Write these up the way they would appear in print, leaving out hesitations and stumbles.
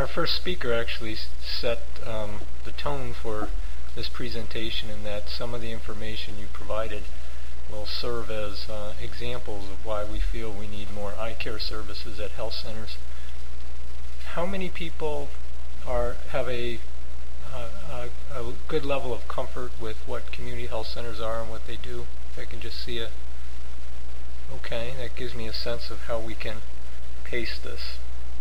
Our first speaker actually set the tone for this presentation, in that some of the information you provided will serve as examples of why we feel we need more eye care services at health centers. How many people have a good level of comfort with what community health centers are and what they do? If I can just see it. Okay, that gives me a sense of how we can pace this.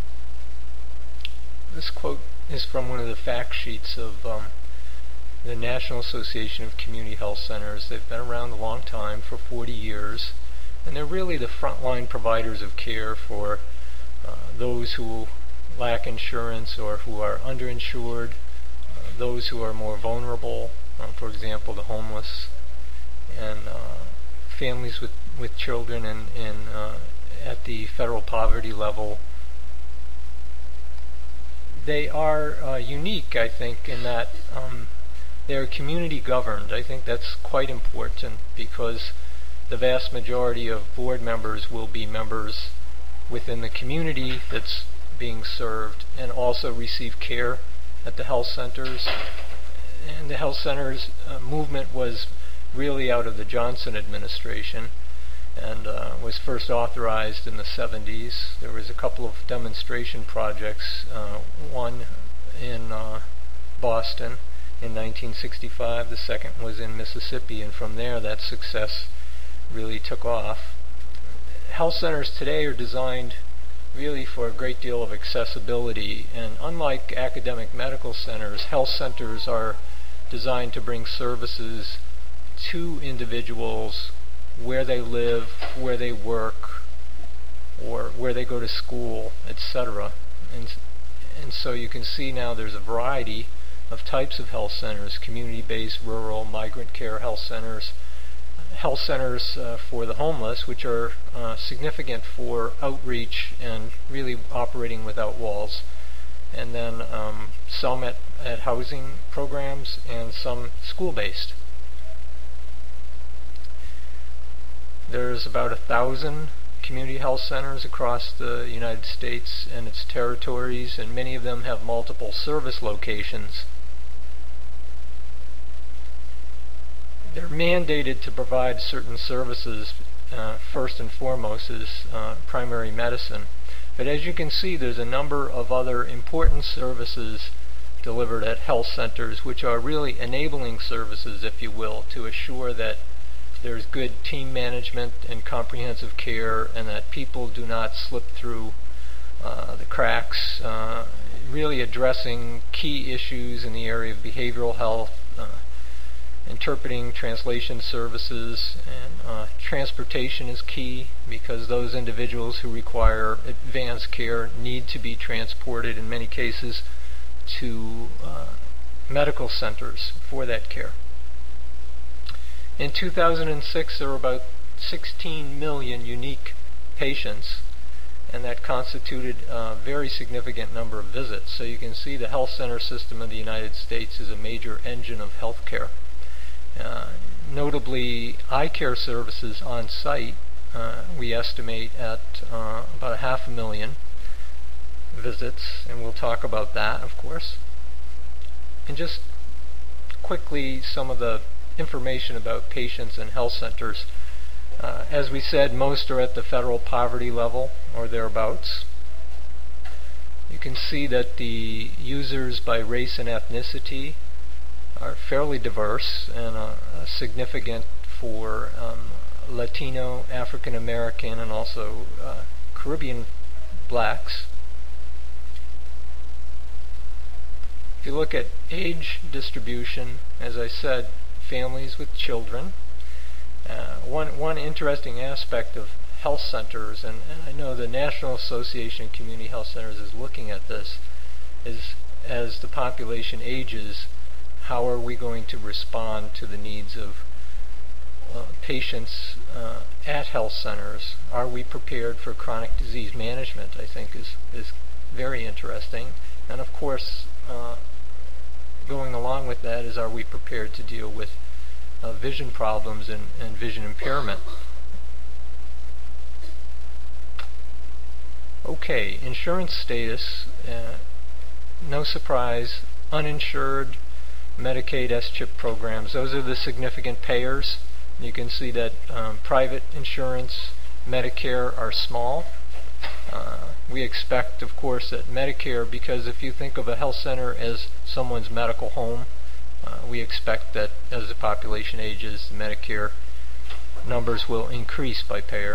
This quote is from one of the fact sheets of the National Association of Community Health Centers. They've been around a long time, for 40 years, and they're really the frontline providers of care for those who lack insurance or who are underinsured, those who are more vulnerable, for example, the homeless, and families with children at the federal poverty level. They are unique, I think, in that they're community governed. I think that's quite important, because the vast majority of board members will be members within the community that's being served and also receive care at the health centers. And the health centers movement was really out of the Johnson administration, and was first authorized in the 70s. There was a couple of demonstration projects, one in Boston in 1965, the second was in Mississippi, and from there that success really took off. Health centers today are designed really for a great deal of accessibility, and unlike academic medical centers, health centers are designed to bring services to individuals where they live, where they work, or where they go to school, etc. And so you can see now there's a variety of types of health centers: community-based, rural, migrant care health centers for the homeless, which are significant for outreach and really operating without walls, and then some at housing programs and some school-based. There's about 1,000 community health centers across the United States and its territories, and many of them have multiple service locations. They're mandated to provide certain services. First and foremost is primary medicine. But as you can see, there's a number of other important services delivered at health centers, which are really enabling services, if you will, to assure that there's good team management and comprehensive care, and that people do not slip through the cracks, really addressing key issues in the area of behavioral health, interpreting translation services, and transportation is key, because those individuals who require advanced care need to be transported in many cases to medical centers for that care. In 2006, there were about 16 million unique patients, and that constituted a very significant number of visits. So you can see the health center system of the United States is a major engine of health care. Notably, eye care services on site, we estimate at about 500,000 visits, and we'll talk about that, of course. And just quickly, some of the information about patients and health centers. As we said, most are at the federal poverty level or thereabouts. You can see that the users by race and ethnicity are fairly diverse, and significant for Latino, African American, and also Caribbean blacks. If you look at age distribution, as I said, families with children. One interesting aspect of health centers, and I know the National Association of Community Health Centers is looking at this, is as the population ages, how are we going to respond to the needs of patients at health centers? Are we prepared for chronic disease management? I think is very interesting. And of course, going along with that is, are we prepared to deal with vision problems and vision impairment? Okay, insurance status no surprise, uninsured Medicaid S-CHIP programs. Those are the significant payers. You can see that private insurance, Medicare, are small. We expect, of course, that Medicare, because if you think of a health center as someone's medical home, we expect that as the population ages, the Medicare numbers will increase by payer.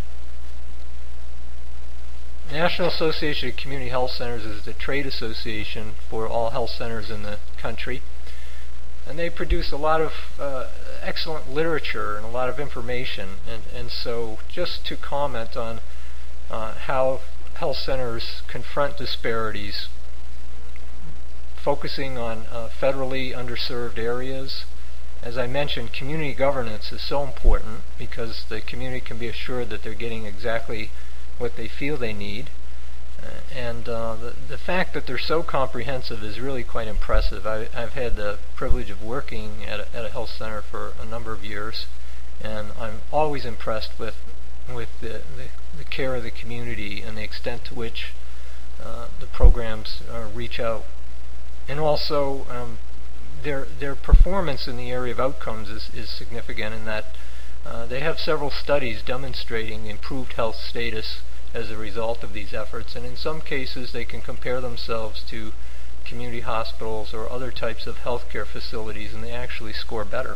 National Association of Community Health Centers is the trade association for all health centers in the country, and they produce a lot of excellent literature and a lot of information. And so just to comment on how health centers confront disparities, focusing on federally underserved areas. As I mentioned, community governance is so important because the community can be assured that they're getting exactly what they feel they need. And the fact that they're so comprehensive is really quite impressive. I've had the privilege of working at a health center for a number of years, and I'm always impressed with the care of the community and the extent to which the programs reach out. And also, their performance in the area of outcomes is significant in that they have several studies demonstrating improved health status as a result of these efforts, and in some cases they can compare themselves to community hospitals or other types of healthcare facilities, and they actually score better.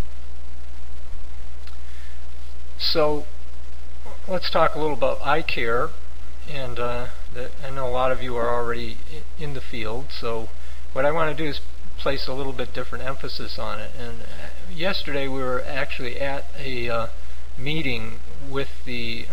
So let's talk a little about eye care, and I know a lot of you are already in the field, so what I want to do is place a little bit different emphasis on it. And yesterday we were actually at a meeting with the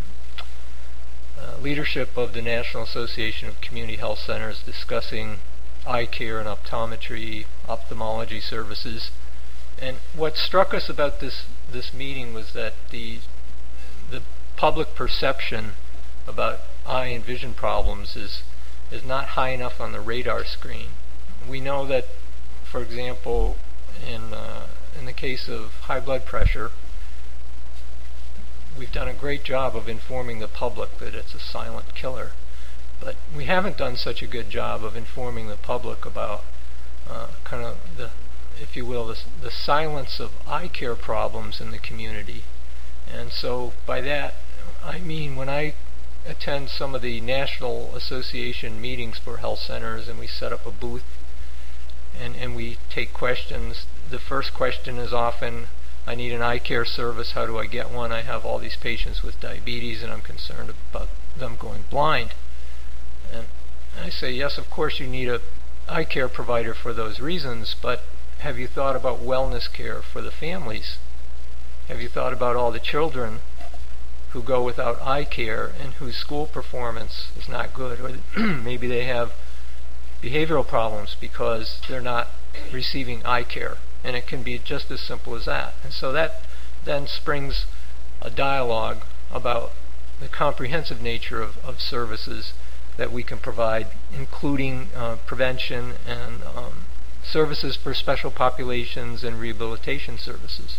leadership of the National Association of Community Health Centers discussing eye care and optometry, ophthalmology services. And what struck us about this meeting was that the public perception about eye and vision problems is not high enough on the radar screen. We know that, for example, in the case of high blood pressure, we've done a great job of informing the public that it's a silent killer. But we haven't done such a good job of informing the public about kind of if you will, the silence of eye care problems in the community. And so by that, I mean when I attend some of the National Association meetings for health centers and we set up a booth and we take questions, the first question is often, I need an eye care service, how do I get one? I have all these patients with diabetes and I'm concerned about them going blind. And I say, yes, of course you need an eye care provider for those reasons, but have you thought about wellness care for the families? Have you thought about all the children who go without eye care and whose school performance is not good, or maybe they have behavioral problems because they're not receiving eye care? And it can be just as simple as that. And so that then springs a dialogue about the comprehensive nature of services that we can provide, including prevention and services for special populations and rehabilitation services.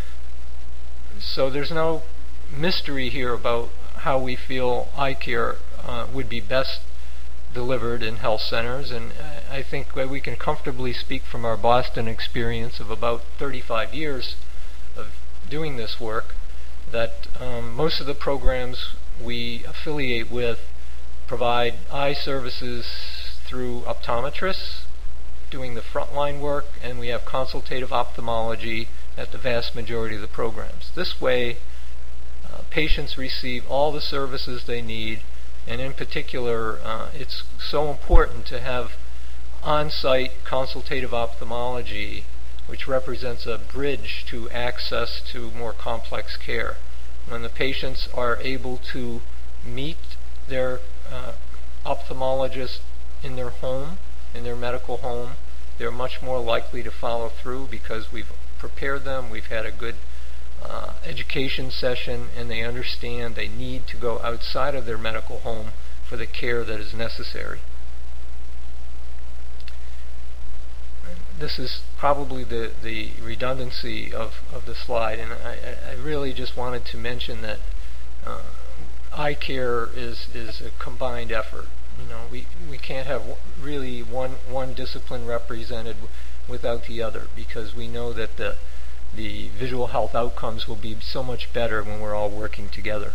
So there's no mystery here about how we feel eye care would be best delivered in health centers, and I think that we can comfortably speak from our Boston experience of about 35 years of doing this work that most of the programs we affiliate with provide eye services through optometrists doing the frontline work, and we have consultative ophthalmology at the vast majority of the programs. This way, patients receive all the services they need, and in particular, it's so important to have on-site consultative ophthalmology, which represents a bridge to access to more complex care. When the patients are able to meet their ophthalmologist in their home, in their medical home, they're much more likely to follow through because we've prepared them, we've had a good education session, and they understand they need to go outside of their medical home for the care that is necessary. This is probably the redundancy of the slide, and I really just wanted to mention that eye care is a combined effort. we can't have really one discipline represented without the other, because we know that the visual health outcomes will be so much better when we're all working together.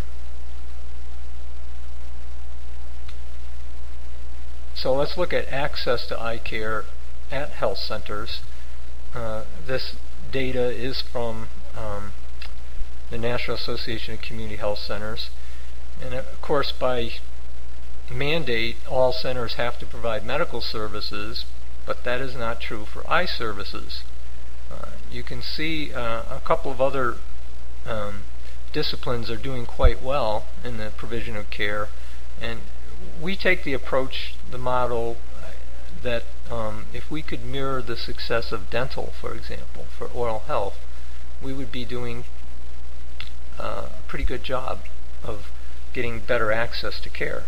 So let's look at access to eye care at health centers. This data is from the National Association of Community Health Centers. And of course, by mandate, all centers have to provide medical services, but that is not true for eye services. You can see a couple of other disciplines are doing quite well in the provision of care, and we take the approach, the model, that if we could mirror the success of dental, for example, for oral health, we would be doing a pretty good job of getting better access to care.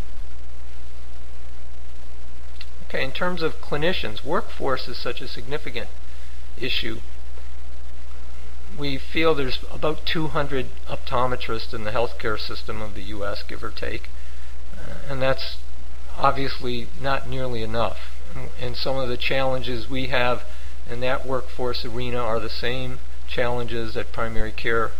Okay, in terms of clinicians, workforce is such a significant issue. We feel there's about 200 optometrists in the healthcare system of the U.S., give or take, and that's obviously not nearly enough. And some of the challenges we have in that workforce arena are the same challenges that primary care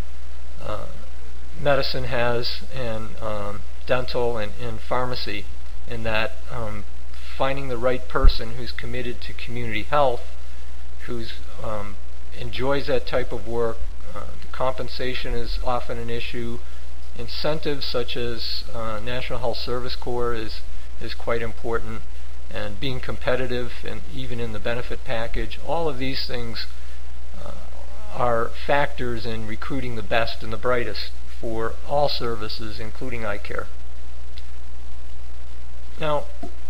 medicine has, and dental and pharmacy, in that finding the right person who's committed to community health, who's enjoys that type of work. The compensation is often an issue. Incentives such as National Health Service Corps is quite important, and being competitive, and even in the benefit package. All of these things are factors in recruiting the best and the brightest for all services, including eye care. Now,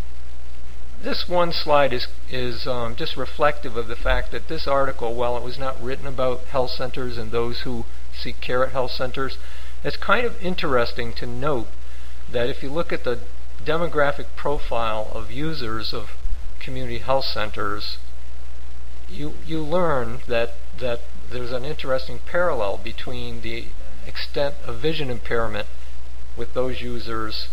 this one slide is just reflective of the fact that this article, while it was not written about health centers and those who seek care at health centers, it's kind of interesting to note that if you look at the demographic profile of users of community health centers, you learn that there's an interesting parallel between the extent of vision impairment with those users,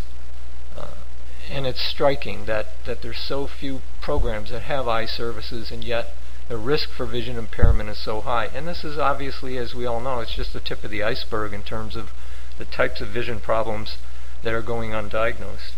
and it's striking that there's so few programs that have eye services, and yet the risk for vision impairment is so high. And this is obviously, as we all know, it's just the tip of the iceberg in terms of the types of vision problems that are going undiagnosed.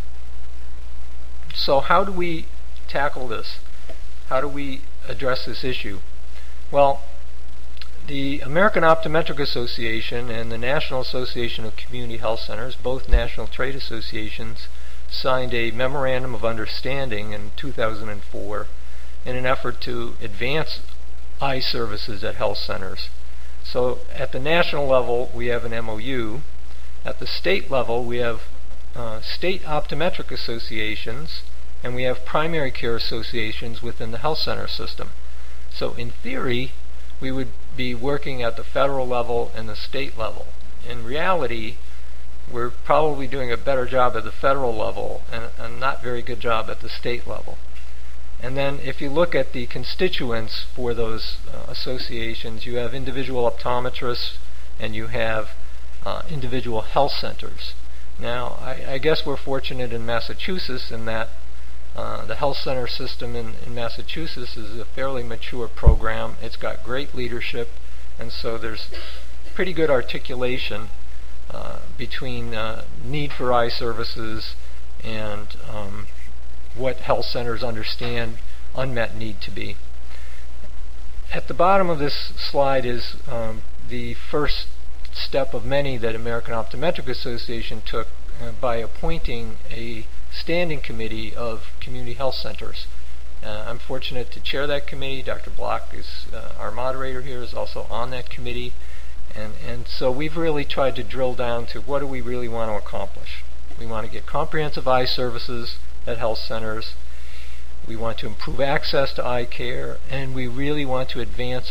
So how do we tackle this? How do we address this issue? Well, the American Optometric Association and the National Association of Community Health Centers, both national trade associations, signed a memorandum of understanding in 2004 in an effort to advance eye services at health centers. So at the national level, we have an MOU. At the state level, we have state optometric associations, and we have primary care associations within the health center system. So in theory, we would be working at the federal level and the state level. In reality, we're probably doing a better job at the federal level and a not very good job at the state level. And then if you look at the constituents for those associations, you have individual optometrists and you have individual health centers. Now, I guess we're fortunate in Massachusetts in that the health center system in Massachusetts is a fairly mature program. It's got great leadership, and so there's pretty good articulation between need for eye services and what health centers understand unmet need to be. At the bottom of this slide is the first step of many that American Optometric Association took by appointing a standing committee of community health centers. I'm fortunate to chair that committee. Dr. Block is our moderator here, is also on that committee. And so we've really tried to drill down to what do we really want to accomplish. We want to get comprehensive eye services at health centers. We want to improve access to eye care, and we really want to advance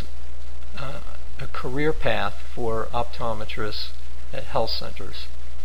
a career path for optometrists at health centers.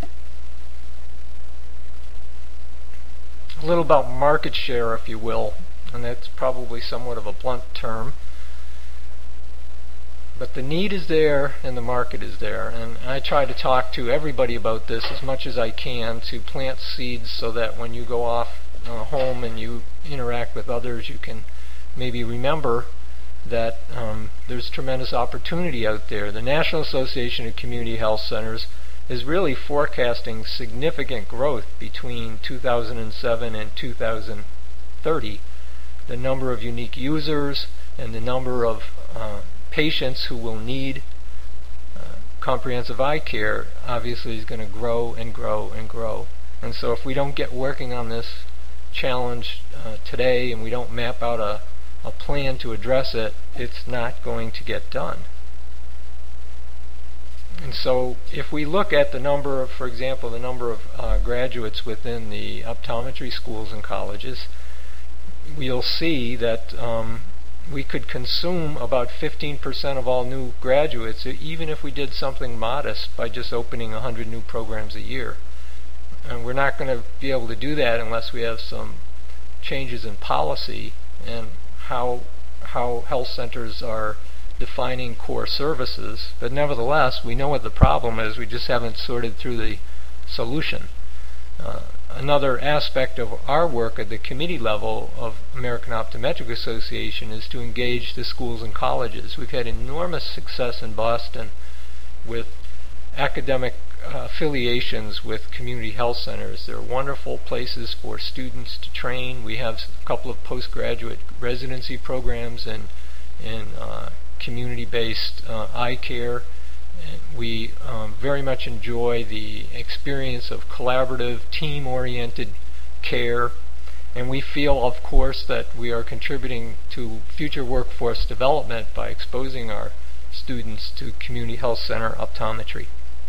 A little about market share, if you will, and that's probably somewhat of a blunt term. But the need is there and the market is there, and I try to talk to everybody about this as much as I can to plant seeds so that when you go off home and you interact with others, you can maybe remember that there's tremendous opportunity out there. The National Association of Community Health Centers is really forecasting significant growth between 2007 and 2030. The number of unique users and the number of patients who will need comprehensive eye care obviously is going to grow and grow and grow. And so if we don't get working on this challenge today and we don't map out a plan to address it, it's not going to get done. And so if we look at the number of, for example, the number of graduates within the optometry schools and colleges, we'll see that we could consume about 15% of all new graduates, even if we did something modest by just opening 100 new programs a year. And we're not going to be able to do that unless we have some changes in policy and how health centers are defining core services. But nevertheless, we know what the problem is. We just haven't sorted through the solution. Another aspect of our work at the committee level of American Optometric Association is to engage the schools and colleges. We've had enormous success in Boston with academic affiliations with community health centers. They're wonderful places for students to train. We have a couple of postgraduate residency programs in community-based eye care. We very much enjoy the experience of collaborative, team-oriented care, and we feel, of course, that we are contributing to future workforce development by exposing our students to community health center optometry.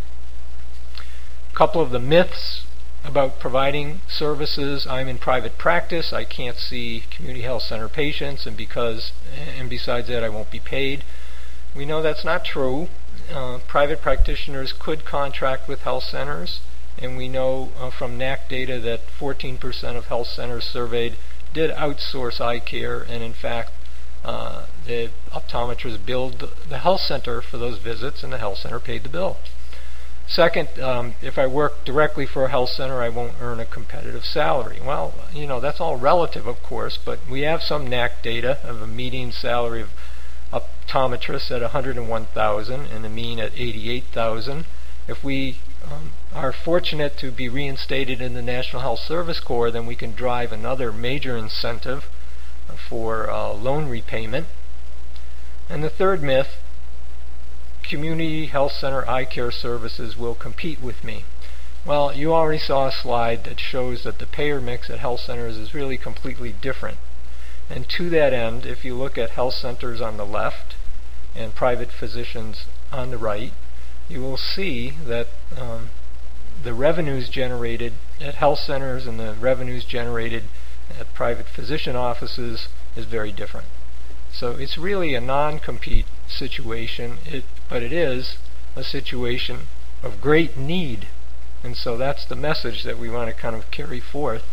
A couple of the myths about providing services: I'm in private practice, I can't see community health center patients, and besides that I won't be paid. We know that's not true. Private practitioners could contract with health centers, and we know from NAC data that 14% of health centers surveyed did outsource eye care, and in fact the optometrists billed the health center for those visits and the health center paid the bill. Second, if I work directly for a health center, I won't earn a competitive salary. Well, that's all relative, of course, but we have some NAC data of a median salary of optometrists at $101,000 and a mean at $88,000. If we are fortunate to be reinstated in the National Health Service Corps, then we can drive another major incentive for loan repayment. And the third myth: community health center eye care services will compete with me. Well, you already saw a slide that shows that the payer mix at health centers is really completely different. And to that end, if you look at health centers on the left and private physicians on the right, you will see that the revenues generated at health centers and the revenues generated at private physician offices is very different. So it's really a non-compete situation, but it is a situation of great need. And so that's the message that we want to kind of carry forth.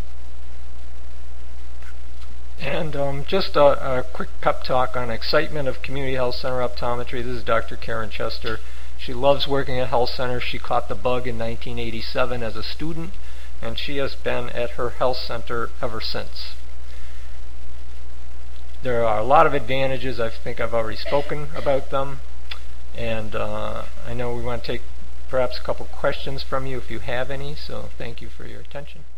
And just a quick pep talk on excitement of community health center optometry. This is Dr. Karen Chester. She loves working at health centers. She caught the bug in 1987 as a student, and she has been at her health center ever since. There are a lot of advantages. I think I've already spoken about them. And I know we want to take perhaps a couple questions from you if you have any, so thank you for your attention.